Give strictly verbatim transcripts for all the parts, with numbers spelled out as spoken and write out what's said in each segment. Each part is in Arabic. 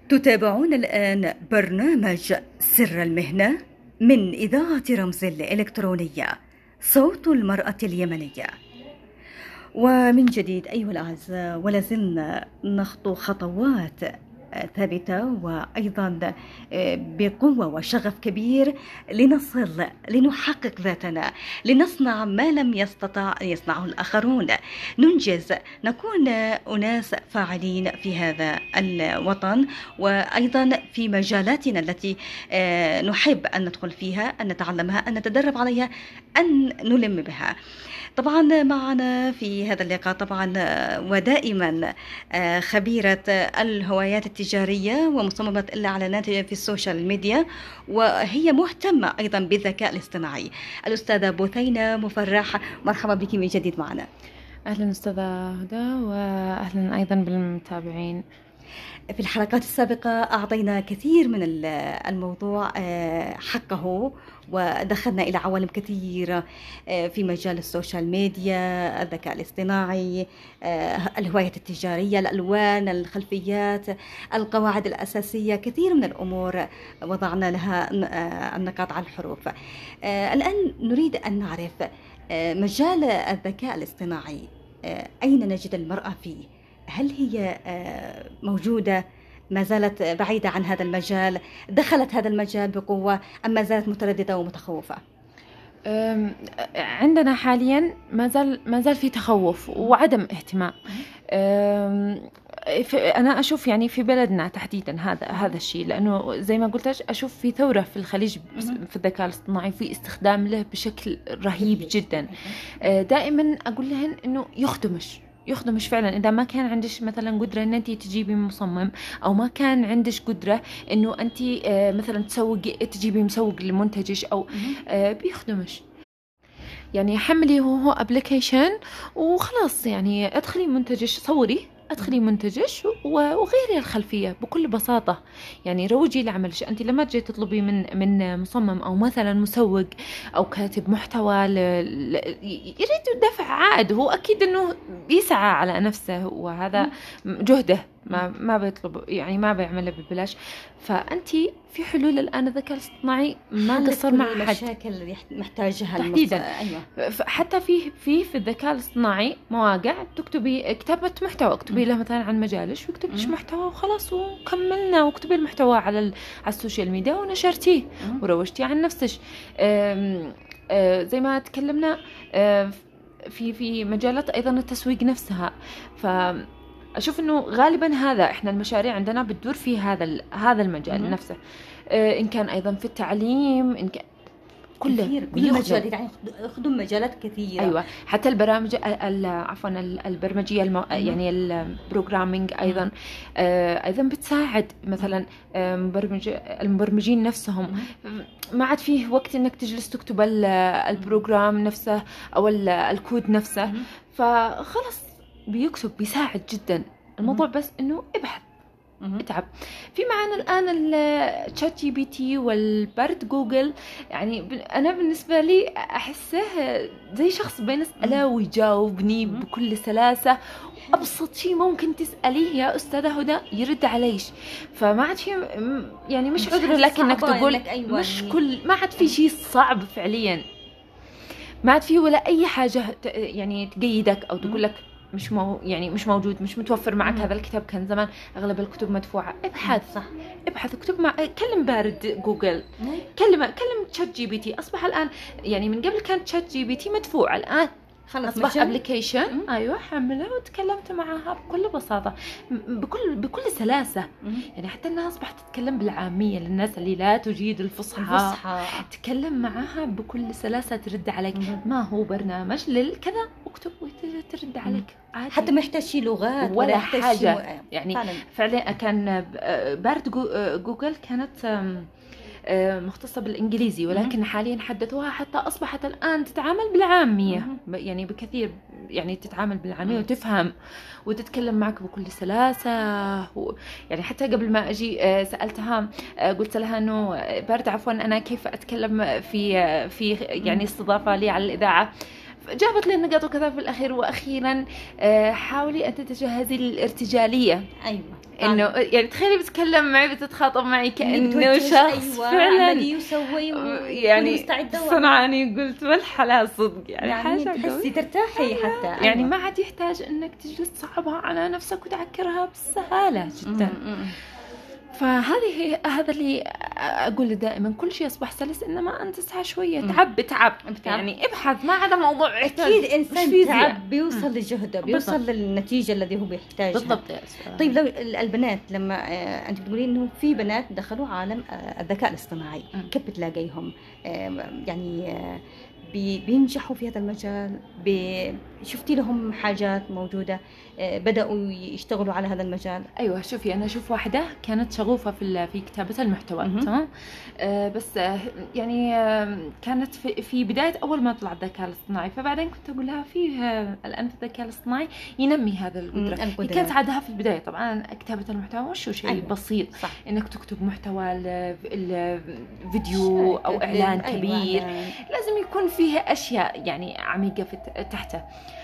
تتابعون الآن برنامج سر المهنة من إذاعة رمز الإلكترونية، صوت المرأة اليمنية. ومن جديد أيها الأعزاء، ولازلنا نخطو خطوات ثابتة وأيضا بقوة وشغف كبير لنصل لنحقق ذاتنا، لنصنع ما لم يستطع أن يصنعه الآخرون، ننجز، نكون أناس فاعلين في هذا الوطن، وأيضا في مجالاتنا التي نحب أن ندخل فيها، أن نتعلمها، أن نتدرب عليها، أن نلم بها. طبعا معنا في هذا اللقاء طبعا ودائما خبيرة الهوايات التجارية ومصممة الإعلانات في السوشيال ميديا، وهي مهتمة أيضا بالذكاء الاصطناعي، الأستاذة بثينة مفرح. مرحبا بك من جديد معنا. أهلا أستاذة هدى، وأهلا أيضا بالمتابعين. في الحلقات السابقة أعطينا كثير من الموضوع حقه، ودخلنا إلى عوالم كثيرة في مجال السوشيال ميديا، الذكاء الاصطناعي، الهوايات التجارية، الألوان، الخلفيات، القواعد الأساسية، كثير من الأمور وضعنا لها النقاط على الحروف. الآن نريد أن نعرف مجال الذكاء الاصطناعي، أين نجد المرأة فيه؟ هل هي موجودة، ما زالت بعيدة عن هذا المجال، دخلت هذا المجال بقوة، أم ما زالت مترددة ومتخوفة؟ عندنا حاليا ما زال ما زال في تخوف وعدم اهتمام. أنا أشوف يعني في بلدنا تحديدا هذا هذا الشيء، لأنه زي ما قلت أشوف في ثورة في الخليج في الذكاء الاصطناعي، في استخدام له بشكل رهيب جدا. دائما أقول لهن إنه يخدمش يخدمش فعلا. إذا ما كان عندش مثلا قدرة إن أنت تجيبي مصمم، أو ما كان عندش قدرة إنه أنت مثلا تسوق تجيبي مسوق لمنتجش، أو بيخدمش. يعني حملي هو هو أبليكيشن وخلاص، يعني ادخلي منتجش، صوري ادخلي منتجش وغيري الخلفيه بكل بساطه. يعني روجي لعملش. انت لما تجي تطلبي من من مصمم او مثلا مسوق او كاتب محتوى ل... ل... يريد دفع عائد، هو اكيد انه بيسعى على نفسه، وهذا جهده، ما ما بيطلب، يعني ما بيعمله ببلاش. فانت في حلول الان الذكاء الاصطناعي ما قصر مع حد. المشاكل اللي محتاجها تحديدا. ايوه، حتى في في في الذكاء الاصطناعي مواقع تكتبي كتابه محتوى، اكتبي له مثلا عن مجالش ويكتب لك محتوى وخلاص، وكملنا. واكتبي المحتوى على على السوشيال ميديا ونشرتيه وروجتي عن نفسك. زي ما تكلمنا في في مجالات ايضا التسويق نفسها. ف أشوف إنه غالباً هذا إحنا المشاريع عندنا بتدور في هذا هذا المجال مم. نفسه. آه إن كان أيضاً في التعليم، إن كان كله كل مجال، يعني يخدم مجالات كثيرة. أيوة، حتى البرامج عفواً البرمجية المو... يعني البروجرامينج أيضاً آه أيضاً بتساعد مثلاً مبرمج المبرمجين نفسهم. مم. ما عاد فيه وقت إنك تجلس تكتب البروجرام نفسه أو الكود نفسه. مم. فخلص بيكتب، بيساعد جدا الموضوع. بس انه ابحث، اتعب. في معنا الان الشات جي بي تي والبرد جوجل، يعني انا بالنسبه لي احسه زي شخص بنساله ويجاوبني بكل سلاسه. ابسط شيء ممكن تساليه يا استاذه هدى يرد عليش. فما عاد في، يعني مش عذر لك انك تقول أيوة، مش كل ما عاد في شيء صعب فعليا. ما عاد في ولا اي حاجه يعني تقيدك او تقول لك مش مو يعني مش موجود، مش متوفر معك. هذا الكتاب كان زمان اغلب الكتب مدفوعه. ابحث، صح، ابحث، اكتب مع كلم بارد جوجل، كلم كلم تشات جي بي تي. اصبح الان، يعني من قبل كان تشات جي بي تي مدفوع، الان خلاص اصبح ابلكيشن. ايوه، حمله وتكلمت معها بكل بساطه، بكل بكل سلاسه. مم. يعني حتى الناس اصبحت تتكلم بالعاميه، للناس اللي لا تجيد الفصحى الفصحى تكلم معها بكل سلاسه، ترد عليك. مم. ما هو برنامج للكذا، اكتب وترد عليك عادي. حتى ما يحتاج شيء لغات ولا, ولا حاجه م... يعني فعلا. فعلا كان بارد جوجل كانت مختصة بالإنجليزي، ولكن حاليا حدثوها حتى أصبحت الآن تتعامل بالعامية، يعني بكثير، يعني تتعامل بالعامية وتفهم وتتكلم معك بكل سلاسة. يعني حتى قبل ما أجي سألتها، قلت لها إنه بارد عفوا أنا كيف أتكلم في في يعني استضافة لي على الإذاعة. جابت لي النقاط وكذا في الأخير. وأخيرا آه، حاولي أن تتجهزي للارتجالية. أيوة انه يعني تخيلي بتتكلم معي بتتخاطب معي كانه شخص أيوة فعلا يسوي يعني صنعاني. قلت والحلا صدق يعني, يعني حاجه تحسي ترتاحي حتى. أيوة. يعني ما عاد يحتاج انك تجلس تصعبها على نفسك وتعكرها بسهاله جدا. م-م. فهذه هي هذا اللي اقول دائما، كل شيء اصبح سلس انما انت تسعى شويه. تعب تعب يعني ابحث، ما عدا موضوع اكيد انسان تعب بيوصل لجهده، بيوصل بالضبط للنتيجه الذي هو بيحتاجها بالضبط. طيب لو البنات لما انت بتقولين انه في بنات دخلوا عالم الذكاء الاصطناعي، كيف بتلاقيهم يعني بينجحوا في هذا المجال؟ شفتي لهم حاجات موجودة بدأوا يشتغلوا على هذا المجال؟ أيوة شوفي، أنا أشوف واحدة كانت شغوفة في في كتابة المحتوى تمام، آه بس آه يعني آه كانت في, في بداية أول ما طلع الذكاء الاصطناعي، فبعدين كنت أقول لها فيه آه الآن في الذكاء الاصطناعي ينمي هذا القدرة. كانت عادها في البداية طبعا كتابة المحتوى وشو شيء أيوة. بسيط صح. إنك تكتب محتوى الفيديو أو إعلان أيوة. كبير أيوة. لازم يكون فيه أشياء يعني عميقة في تحته.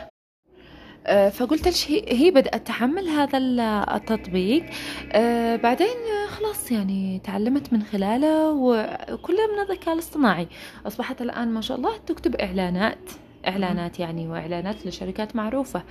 فقلت لش هي بدأت تحمل هذا التطبيق، بعدين خلاص يعني تعلمت من خلاله وكله من الذكاء الاصطناعي. أصبحت الآن ما شاء الله تكتب إعلانات إعلانات يعني وإعلانات لشركات معروفة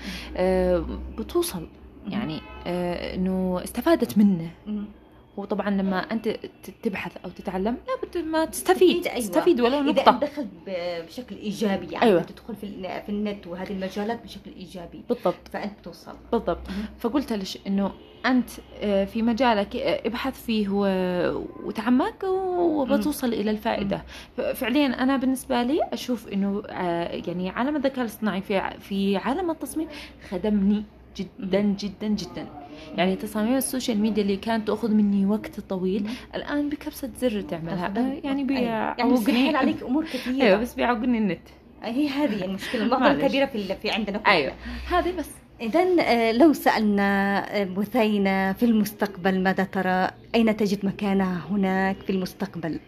بتوصل يعني إنه استفادت منه. وطبعا لما انت تبحث او تتعلم لابد ما تستفيد أيوة. تستفيد ولو نقطه. اذا دخلت بشكل ايجابي يعني أيوة. تدخل في في النت وهذه المجالات بشكل ايجابي بالضبط، فانت توصل بالضبط. فقلت لش انه انت في مجالك ابحث فيه وتعمق وبتوصل الى الفائده. فعليا انا بالنسبه لي اشوف انه يعني عالم الذكاء الاصطناعي في في عالم التصميم خدمني جدا جدا جدا. يعني تصاميم السوشيال ميديا اللي كانت تأخذ مني وقت طويل مم. الآن بكبسة زر تعملها. يعني بيعوقني يعني عليك أمور كثيرة. أيوة بس بيعوقني النت. هي هذه المشكلة المعضلة الكبيرة في في عندنا. أيوة هذه بس. إذن لو سألنا بثينة في المستقبل ماذا ترى؟ أين تجد مكانها هناك في المستقبل؟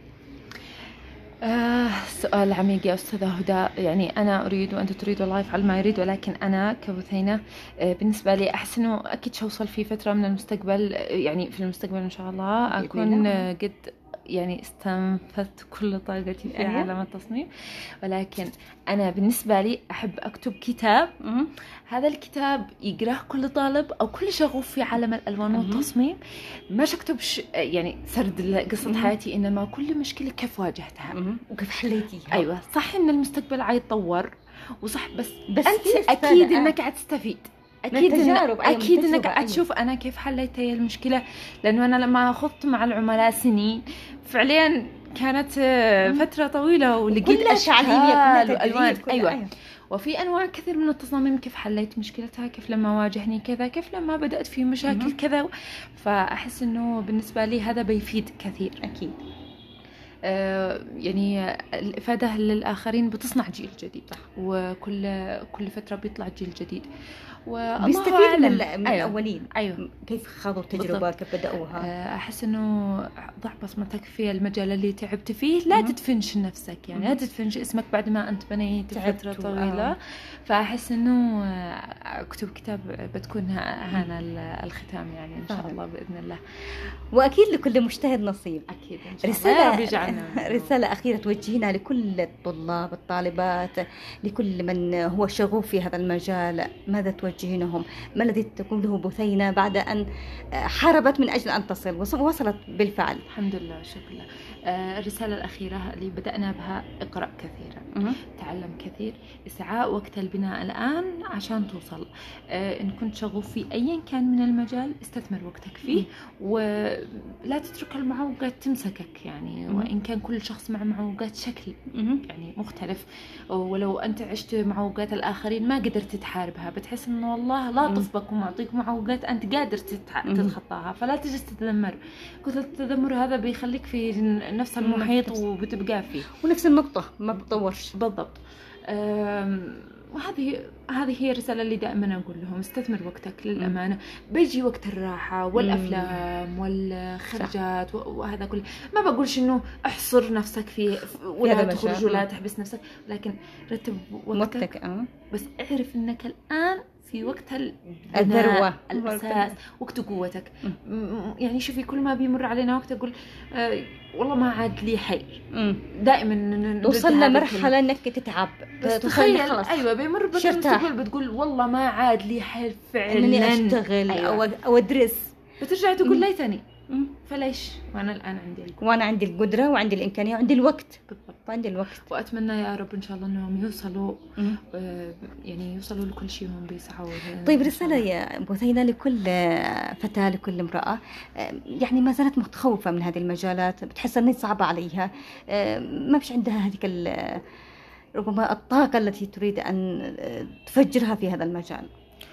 آه سؤال عميق يا أستاذة هدى. يعني أنا أريد وأنت تريد والله يفعل ما يريد، ولكن أنا كبثينة آه بالنسبة لي أحس إنه أكيد شوصل في فترة من المستقبل، يعني في المستقبل إن شاء الله أكون آه قد يعني استنفذت كل طاقتي في أيه؟ عالم التصميم. ولكن أنا بالنسبة لي أحب أكتب كتاب م- هذا الكتاب يقرأه كل طالب أو كل شغوف في عالم الألوان والتصميم. مش أكتب ش... يعني سرد قصة حياتي، إنما كل مشكلة كيف واجهتها وكيف حليتيها. أيوة صح إن المستقبل عايتطور وصح، بس, بس أنت أكيد إنك عتستفيد، اكيد إن اكيد انك تشوف انا كيف حليت هي المشكله. لانه انا لما خضت مع العملاء سنين فعليا كانت فتره طويله ولقيت اشكال والوان. أيوة. ايوه وفي انواع كثير من التصاميم كيف حليت مشكلتها، كيف لما واجهني كذا، كيف لما بدات في مشاكل كذا. فاحس انه بالنسبه لي هذا بيفيد كثير اكيد. آه يعني الافاده للاخرين بتصنع جيل جديد، وكل كل فتره بيطلع جيل جديد بيستفيد من, من أيوة. الأولين. أيوة. كيف خاضوا التجربة، كيف بدأوها. أحس إنه ضع بصمتك في المجال اللي تعبت فيه، لا تدفنش نفسك يعني، لا تدفنش اسمك بعد ما أنت بنيت فترة طويلة. آه. فأحس إنه أكتب كتاب بتكون هنا الختام يعني إن شاء الله بإذن الله. وأكيد لكل مجتهد نصيب. أكيد إن شاء الله. رسالة رسالة أخيرة توجهينها لكل الطلاب الطالبات، لكل من هو شغوف في هذا المجال، ماذا توجهينهم؟ ما الذي تقوله بثينة بعد أن حاربت من أجل أن تصل ووصلت بالفعل؟ الحمد لله شكرا لله. آه الرسالة الأخيرة اللي بدأنا بها: اقرأ كثيرا، م- تعلم كثير، اسعى وقت البناء الآن عشان توصل. آه إن كنت شغوف في أي كان من المجال استثمر وقتك فيه، م- ولا تترك المعوقات تمسكك يعني. م- وإن كان كل شخص مع معوقات شكل م- يعني مختلف، ولو أنت عشت معوقات الآخرين ما قدرت تحاربها بتحس إنه والله لا طفبك ومعطيك معوقات أنت قادر تتخطاها. فلا تجلس تتذمر، كثر التذمر هذا بيخليك في نفس المحيط وبتبقى فيه ونفس النقطة ما بتطورش. بالضبط. وهذه هذه هي الرسالة اللي دائما أقول لهم: استثمر وقتك للأمانة. بيجي وقت الراحة والأفلام والخرجات وهذا كله. ما بقولش إنه احصر نفسك فيه ولا تخرج ولا تحبس نفسك، لكن رتب وقتك. أه. بس اعرف إنك الآن في وقت الذروة، الأساس، وقت قوتك. يعني شوفي، كل ما بيمر علينا وقت أقول آه والله ما عاد لي حيل. دائما توصل لمرحلة انك تتعب، تخيل. ايوه بيمر بتقول بتقول والله ما عاد لي حيل فعلا اني اشتغل. أيوة. او ادرس، بترجع تقول ليتني. فليش وانا الان عندي القدرة. وانا عندي القدره وعندي الامكانيه وعندي الوقت. بالضبط، وعندي الوقت. واتمنى يا رب ان شاء الله انهم يوصلوا آه يعني يوصلوا لكل شيء هم بيسعوا. طيب رساله يا بثينه لكل فتاه، لكل امراه يعني ما زالت متخوفه من هذه المجالات، بتحس انها صعبه عليها، ما فيش عندها هذيك ربما الطاقه التي تريد ان تفجرها في هذا المجال.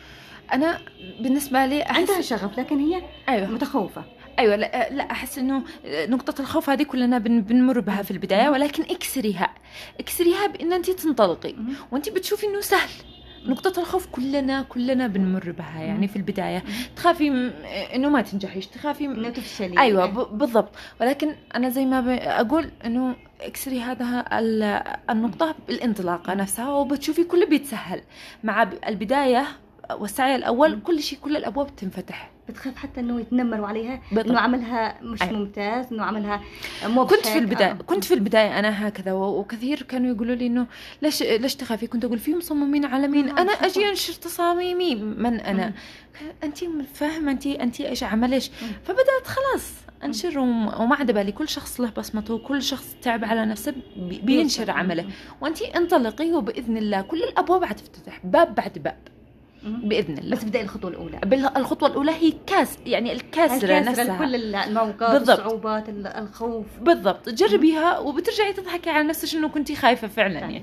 انا بالنسبه لي عندها شغف لكن هي أيوة. متخوفه. ايوه لا, لا احس انه نقطه الخوف هذه كلنا بنمر بها في البدايه، ولكن اكسريها اكسريها بان انت تنطلقي وانت بتشوفي انه سهل. نقطة الخوف كلنا كلنا بنمر بها يعني في البداية. تخافي انه ما تنجحيش، تخافي انه تفشلي. ايوه بالضبط. ولكن انا زي ما اقول انه اكسري هذا النقطة بالانطلاقة نفسها، وبتشوفي كله بيتسهل مع البداية والسعي الأول. كل شيء، كل الأبواب تنفتح. بتخاف حتى انه يتنمروا عليها بالضبط. انه عملها مش أي. ممتاز، انه عملها مو كنت في البدايه آه. كنت في البدايه انا هكذا، وكثير كانوا يقولوا لي انه ليش ليش تخافي. كنت اقول في مصممين عالمين، انا اجي انشر تصاميمي، من انا انت فاهمه انت انت ايش عمل ايش. فبدات خلاص انشر، وما عاد بالي كل شخص له بصمته، وكل شخص تعب على نفسه بينشر عمله. وانت انطلقي وباذن الله كل الابواب حتفتح باب بعد باب باذن الله. بس بدأ الخطوه الاولى. الخطوه الاولى هي كاس يعني الكاسره نفسها، كل الموقف، الصعوبات، الخوف. بالضبط. جربيها وبترجعي تضحكي على نفسك انه كنتي خايفه فعلا يعني.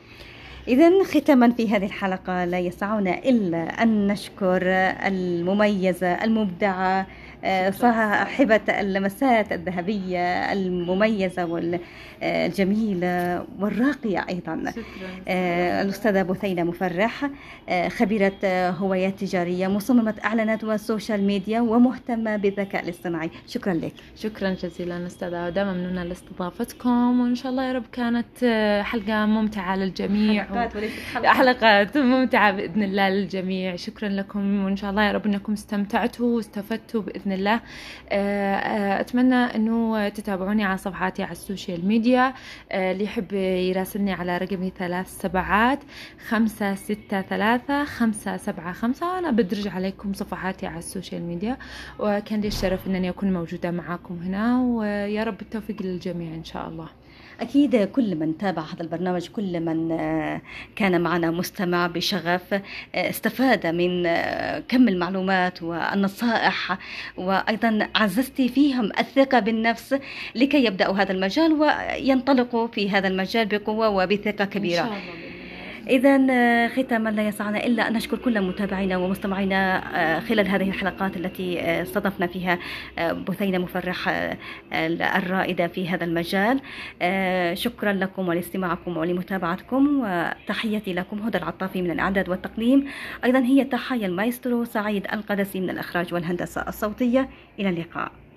إذن ختاما في هذه الحلقة لا يسعنا إلا أن نشكر المميزة المبدعة صاحبة اللمسات الذهبية المميزة والجميلة والراقية أيضا، الأستاذة بثينة مفرح، خبيرة هوايات تجارية، مصممة إعلانات وسوشيال ميديا، ومهتمة بالذكاء الاصطناعي. شكرا لك. شكرا جزيلا أستاذة، ودائما ممنونة لاستضافتكم، وإن شاء الله يا رب كانت حلقة ممتعة للجميع. حلقات وليست حلقات. حلقات ممتعة بإذن الله للجميع. شكرا لكم، وإن شاء الله يا رب أنكم استمتعتوا واستفدتوا بإذن الله. أتمنى أنه تتابعوني على صفحاتي على السوشيال ميديا. اللي يحب يراسلني على رقمي ثلاث سبعات خمسة ستة ثلاثة خمسة سبعة خمسة. أنا بدرج عليكم صفحاتي على السوشيال ميديا، وكان لي الشرف أنني أكون موجودة معكم هنا، ويا رب التوفيق للجميع إن شاء الله. أكيد كل من تابع هذا البرنامج، كل من كان معنا مستمع بشغف، استفاد من كم المعلومات والنصائح، وأيضا عززتي فيهم الثقة بالنفس لكي يبدأوا هذا المجال وينطلقوا في هذا المجال بقوة وبثقة كبيرة. إن شاء الله. إذن ختاما لا يسعنا إلا أن نشكر كل متابعينا ومستمعينا خلال هذه الحلقات التي استضفنا فيها بثينة مفرح الرائدة في هذا المجال. شكرا لكم ولاستماعكم ولمتابعتكم، وتحياتي لكم هدى العطافي من الإعداد والتقديم، أيضا هي تحية المايسترو سعيد القدسي من الإخراج والهندسة الصوتية. إلى اللقاء.